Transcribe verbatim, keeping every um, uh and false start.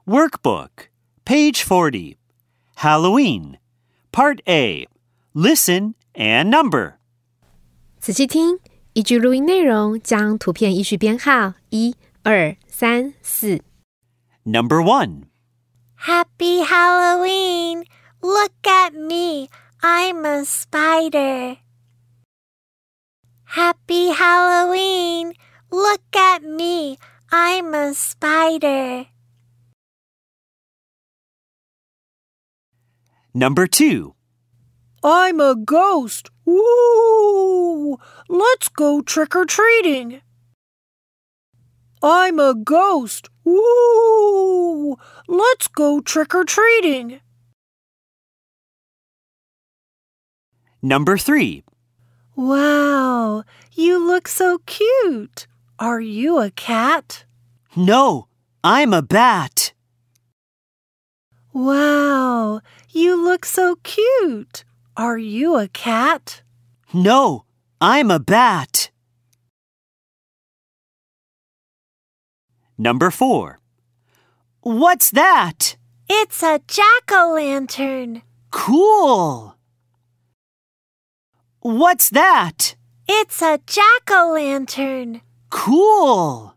Workbook, page forty. Halloween, Part A. Listen and number. 仔细听，依据录音内容将图片依序编号一、二、三、四。 Number one. Happy Halloween! Look at me, I'm a spider. Happy Halloween! Look at me, I'm a spider. Number two. I'm a ghost. Woo! Let's go trick-or-treating. I'm a ghost. Woo! Let's go trick-or-treating. Number three. Wow, you look so cute. Are you a cat? No, I'm a bat. Wow, you look so cute. Are you a cat? No, I'm a bat. Number four. What's that? It's a jack-o'-lantern. Cool. What's that? It's a jack-o'-lantern. Cool.